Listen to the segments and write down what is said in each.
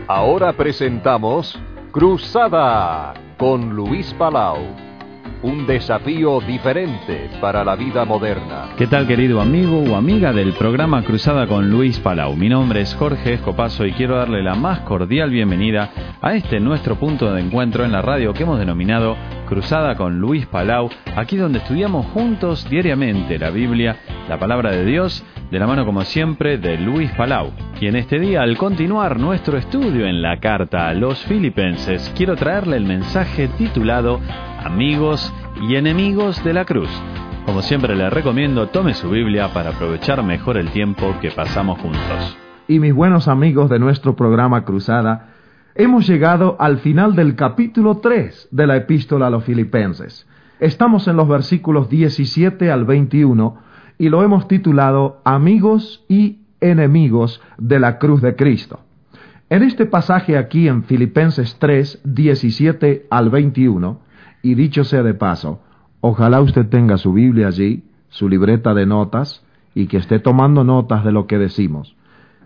Ahora presentamos Cruzada con Luis Palau. Un desafío diferente para la vida moderna. ¿Qué tal, querido amigo o amiga del programa Cruzada con Luis Palau? Mi nombre es Jorge Escopazo y quiero darle la más cordial bienvenida a nuestro punto de encuentro en la radio que hemos denominado Cruzada con Luis Palau, aquí donde estudiamos juntos diariamente la Biblia, la palabra de Dios, de la mano como siempre de Luis Palau. Y en este día, al continuar nuestro estudio en la carta a los Filipenses, quiero traerle el mensaje titulado Amigos y enemigos de la cruz. Como siempre le recomiendo, tome su Biblia para aprovechar mejor el tiempo que pasamos juntos. Y mis buenos amigos de nuestro programa Cruzada, hemos llegado al final del capítulo 3 de la epístola a los Filipenses. Estamos en los versículos 17 al 21 y lo hemos titulado Amigos y enemigos de la cruz de Cristo. En este pasaje aquí en Filipenses 3, 17 al 21, y dicho sea de paso, ojalá usted tenga su Biblia allí, su libreta de notas, y que esté tomando notas de lo que decimos.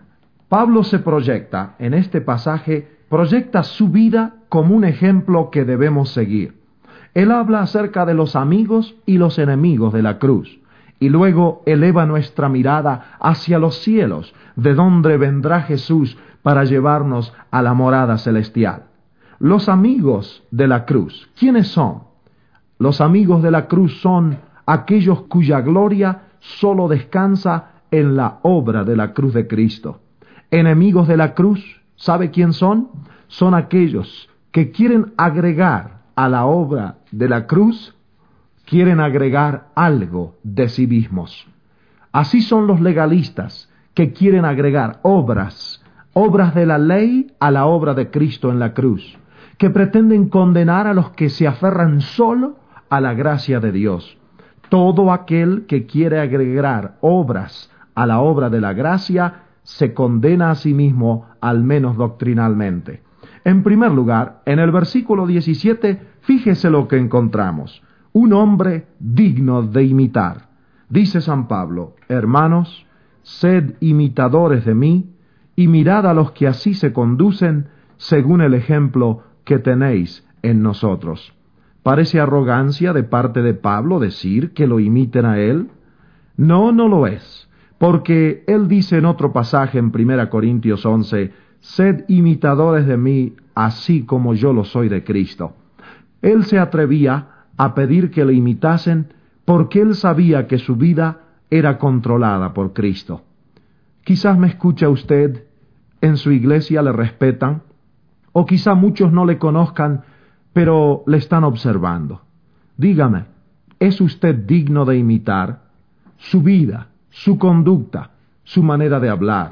Pablo se proyecta, en este pasaje, proyecta su vida como un ejemplo que debemos seguir. Él habla acerca de los amigos y los enemigos de la cruz, y luego eleva nuestra mirada hacia los cielos, de donde vendrá Jesús para llevarnos a la morada celestial. Los amigos de la cruz, ¿quiénes son? Los amigos de la cruz son aquellos cuya gloria solo descansa en la obra de la cruz de Cristo. Enemigos de la cruz, ¿sabe quién son? Son aquellos que quieren agregar a la obra de la cruz, quieren agregar algo de sí mismos. Así son los legalistas que quieren agregar obras de la ley a la obra de Cristo en la cruz, que pretenden condenar a los que se aferran solo a la gracia de Dios. Todo aquel que quiere agregar obras a la obra de la gracia se condena a sí mismo, al menos doctrinalmente. En primer lugar, en el versículo 17, fíjese lo que encontramos. Un hombre digno de imitar. Dice San Pablo, hermanos, sed imitadores de mí, y mirad a los que así se conducen, según el ejemplo que tenéis en nosotros. ¿Parece arrogancia de parte de Pablo decir que lo imiten a él? No, no lo es, porque él dice en otro pasaje en 1 Corintios 11, sed imitadores de mí, así como yo lo soy de Cristo. Él se atrevía a pedir que le imitasen porque él sabía que su vida era controlada por Cristo. Quizás me escucha usted, en su iglesia le respetan, o quizá muchos no le conozcan, pero le están observando. Dígame, ¿es usted digno de imitar? Su vida, su conducta, su manera de hablar,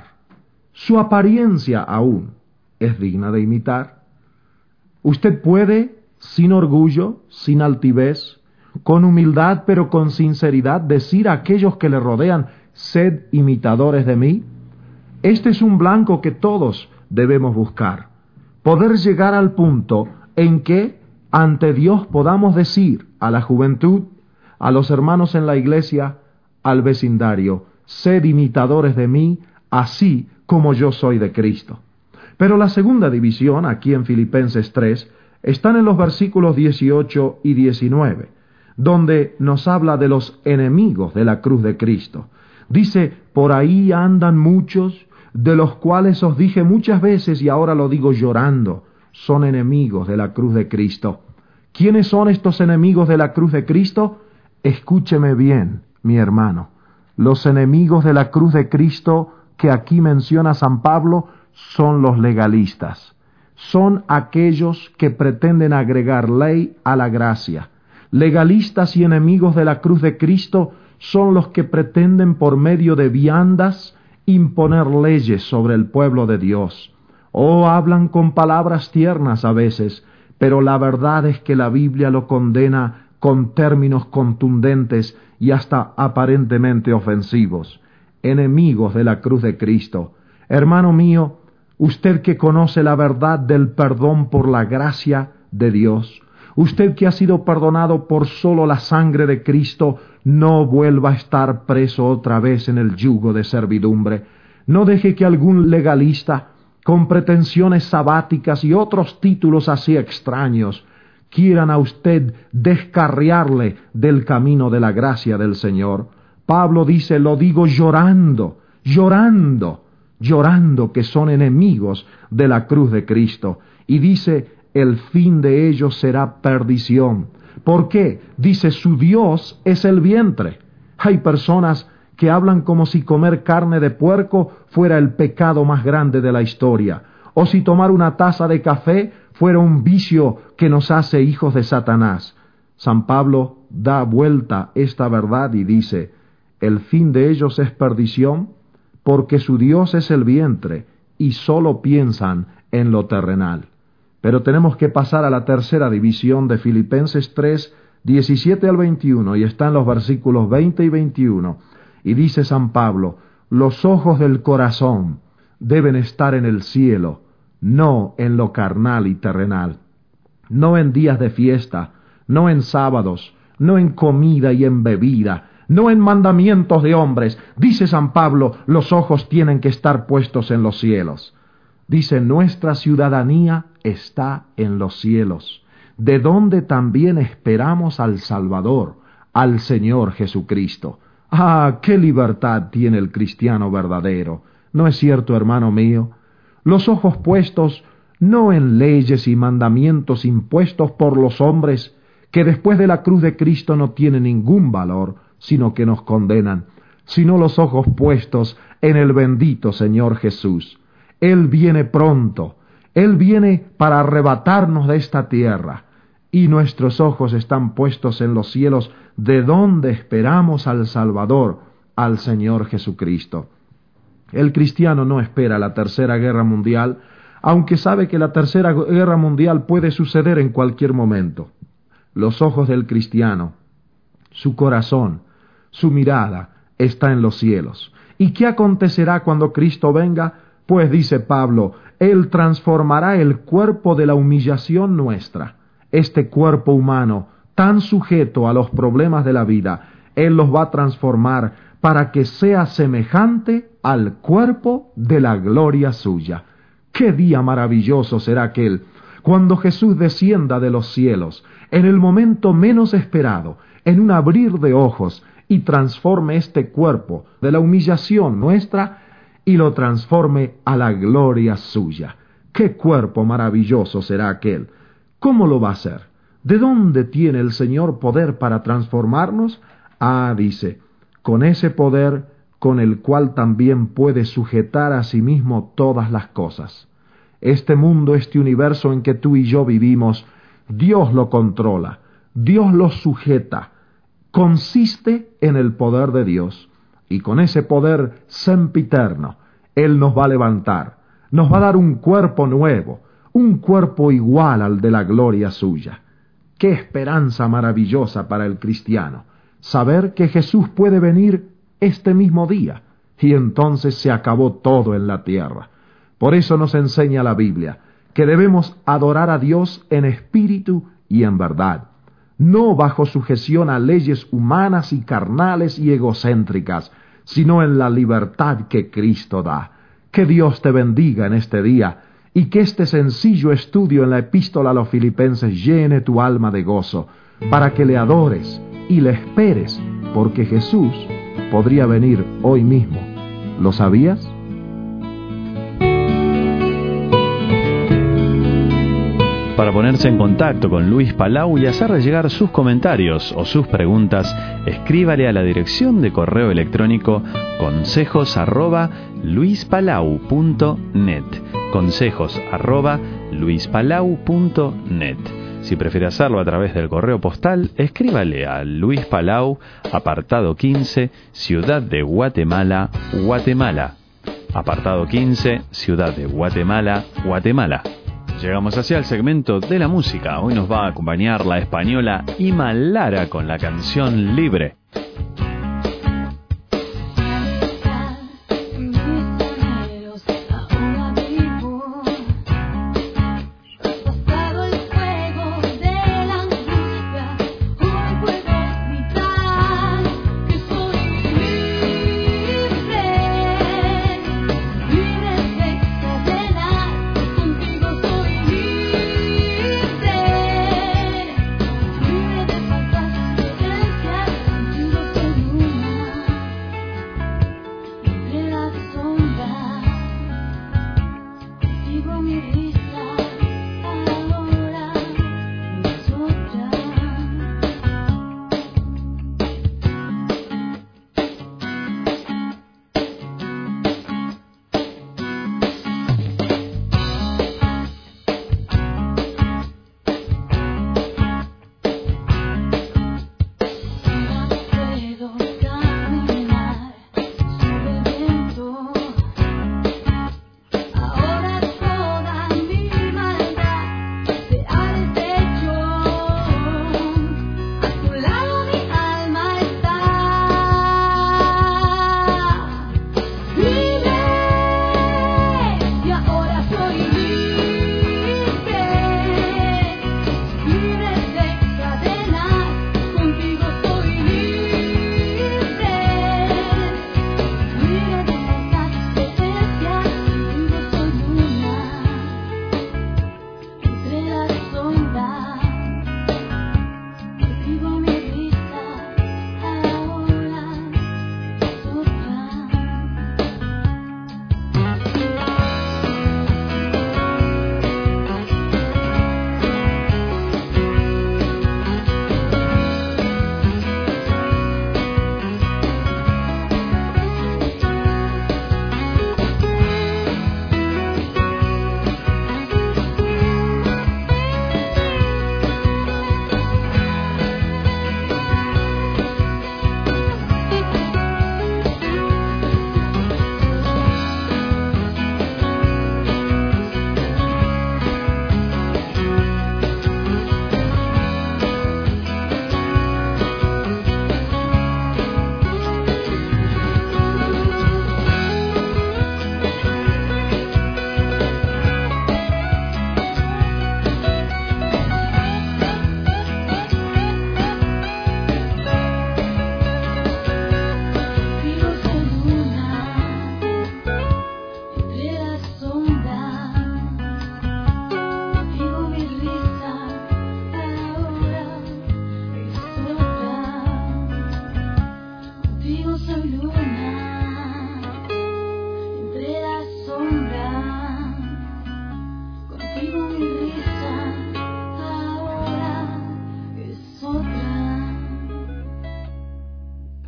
su apariencia aún, ¿es digna de imitar? Usted puede, sin orgullo, sin altivez, con humildad pero con sinceridad, decir a aquellos que le rodean, sed imitadores de mí. Este es un blanco que todos debemos buscar. Poder llegar al punto en que ante Dios podamos decir a la juventud, a los hermanos en la iglesia, al vecindario, sed imitadores de mí, así como yo soy de Cristo. Pero la segunda división, aquí en Filipenses 3, están en los versículos 18 y 19, donde nos habla de los enemigos de la cruz de Cristo. Dice, por ahí andan muchos, de los cuales os dije muchas veces y ahora lo digo llorando, son enemigos de la cruz de Cristo. ¿Quiénes son estos enemigos de la cruz de Cristo? Escúcheme bien, mi hermano. Los enemigos de la cruz de Cristo que aquí menciona San Pablo son los legalistas. Son aquellos que pretenden agregar ley a la gracia. Legalistas y enemigos de la cruz de Cristo son los que pretenden por medio de viandas imponer leyes sobre el pueblo de Dios. Hablan con palabras tiernas a veces, pero la verdad es que la Biblia lo condena con términos contundentes y hasta aparentemente ofensivos. Enemigos de la cruz de Cristo. Hermano mío, usted que conoce la verdad del perdón por la gracia de Dios, usted que ha sido perdonado por solo la sangre de Cristo, no vuelva a estar preso otra vez en el yugo de servidumbre. No deje que algún legalista, con pretensiones sabáticas y otros títulos así extraños, quieran a usted descarriarle del camino de la gracia del Señor. Pablo dice, lo digo llorando, llorando, llorando que son enemigos de la cruz de Cristo. Y dice, el fin de ellos será perdición. ¿Por qué? Dice, su Dios es el vientre. Hay personas que hablan como si comer carne de puerco fuera el pecado más grande de la historia, o si tomar una taza de café fuera un vicio que nos hace hijos de Satanás. San Pablo da vuelta esta verdad y dice, el fin de ellos es perdición, porque su Dios es el vientre, y solo piensan en lo terrenal. Pero tenemos que pasar a la tercera división de Filipenses 3, 17 al 21, y está en los versículos 20 y 21. Y dice San Pablo, los ojos del corazón deben estar en el cielo, no en lo carnal y terrenal, no en días de fiesta, no en sábados, no en comida y en bebida, no en mandamientos de hombres. Dice San Pablo, los ojos tienen que estar puestos en los cielos. Dice, nuestra ciudadanía está en los cielos, de donde también esperamos al Salvador, al Señor Jesucristo. ¡Ah, qué libertad tiene el cristiano verdadero! ¿No es cierto, hermano mío? Los ojos puestos no en leyes y mandamientos impuestos por los hombres, que después de la cruz de Cristo no tienen ningún valor, sino que nos condenan, sino los ojos puestos en el bendito Señor Jesús. Él viene pronto, Él viene para arrebatarnos de esta tierra, y nuestros ojos están puestos en los cielos, de donde esperamos al Salvador, al Señor Jesucristo. El cristiano no espera la Tercera Guerra Mundial, aunque sabe que la Tercera Guerra Mundial puede suceder en cualquier momento. Los ojos del cristiano, su corazón, su mirada está en los cielos. ¿Y qué acontecerá cuando Cristo venga? Pues dice Pablo, Él transformará el cuerpo de la humillación nuestra. Este cuerpo humano, tan sujeto a los problemas de la vida, Él los va a transformar para que sea semejante al cuerpo de la gloria suya. ¡Qué día maravilloso será aquel cuando Jesús descienda de los cielos, en el momento menos esperado, en un abrir de ojos, y transforme este cuerpo de la humillación nuestra y lo transforme a la gloria suya! ¡Qué cuerpo maravilloso será aquel! ¿Cómo lo va a hacer? ¿De dónde tiene el Señor poder para transformarnos? Dice, con ese poder con el cual también puede sujetar a sí mismo todas las cosas. Este mundo, este universo en que tú y yo vivimos, Dios lo controla, Dios lo sujeta. Consiste en el poder de Dios, y con ese poder sempiterno, Él nos va a levantar, nos va a dar un cuerpo nuevo, un cuerpo igual al de la gloria suya. ¡Qué esperanza maravillosa para el cristiano! Saber que Jesús puede venir este mismo día, y entonces se acabó todo en la tierra. Por eso nos enseña la Biblia, que debemos adorar a Dios en espíritu y en verdad, no bajo sujeción a leyes humanas y carnales y egocéntricas, sino en la libertad que Cristo da. Que Dios te bendiga en este día, y que este sencillo estudio en la epístola a los Filipenses llene tu alma de gozo, para que le adores y le esperes, porque Jesús podría venir hoy mismo. ¿Lo sabías? Para ponerse en contacto con Luis Palau y hacerle llegar sus comentarios o sus preguntas, escríbale a la dirección de correo electrónico consejos@luispalau.net, consejos@luispalau.net. Si prefiere hacerlo a través del correo postal, escríbale a Luis Palau, apartado 15, Ciudad de Guatemala, Guatemala. Apartado 15, Ciudad de Guatemala, Guatemala. Llegamos hacia el segmento de la música. Hoy nos va a acompañar la española Ima Lara con la canción Libre. Libre de cadena.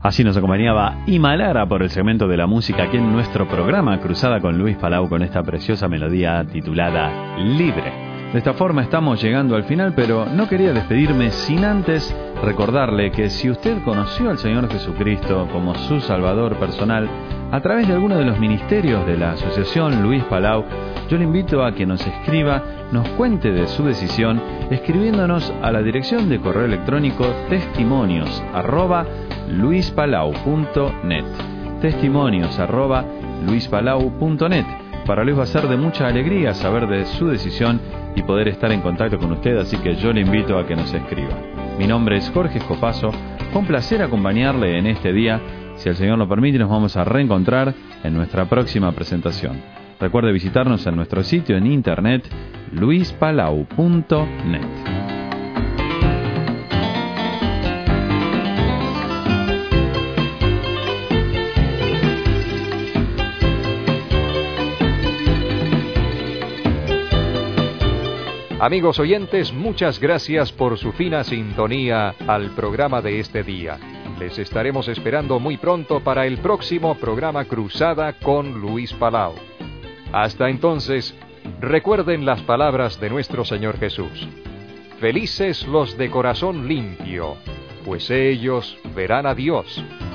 Así nos acompañaba Himalara por el segmento de la música aquí en nuestro programa Cruzada con Luis Palau con esta preciosa melodía titulada Libre. De esta forma estamos llegando al final, pero no quería despedirme sin antes recordarle que si usted conoció al Señor Jesucristo como su Salvador personal a través de alguno de los ministerios de la Asociación Luis Palau, yo le invito a que nos escriba, nos cuente de su decisión, escribiéndonos a la dirección de correo electrónico testimonios@luispalau.net. testimonios@luispalau.net. Para Luis va a ser de mucha alegría saber de su decisión y poder estar en contacto con usted, así que yo le invito a que nos escriba. Mi nombre es Jorge Escopazo, fue un placer acompañarle en este día. Si el Señor lo permite, nos vamos a reencontrar en nuestra próxima presentación. Recuerde visitarnos en nuestro sitio en internet luispalau.net. Amigos oyentes, muchas gracias por su fina sintonía al programa de este día. Les estaremos esperando muy pronto para el próximo programa Cruzada con Luis Palau. Hasta entonces, recuerden las palabras de nuestro Señor Jesús. Felices los de corazón limpio, pues ellos verán a Dios.